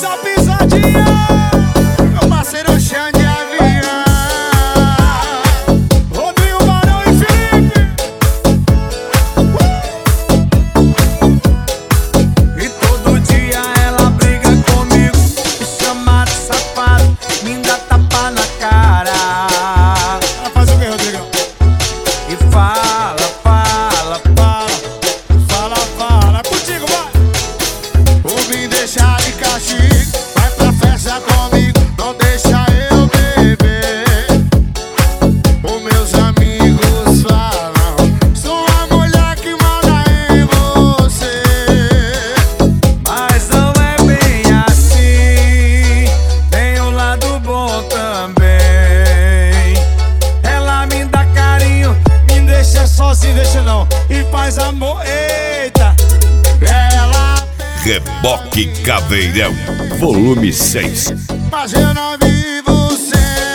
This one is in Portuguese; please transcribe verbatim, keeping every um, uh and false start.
essa pisadinha. Meu parceiro Xande Avião, Rodrigo Barão e Felipe. e todo dia ela briga comigo, me chama de safado, me dá tapa na cara. Ela faz o que, Rodrigão? E fala, fala, fala, Fala, fala, contigo, vai. ou me deixa de castigo, vai pra festa comigo, não deixa eu beber. Os meus amigos falam, sou a mulher que manda em você. Mas não é bem assim, tem um lado bom também. Ela me dá carinho, Me deixa sozinho, deixa não. E faz amor, eita. ela Reboque Caveirão, volume seis. mas eu não vivo sem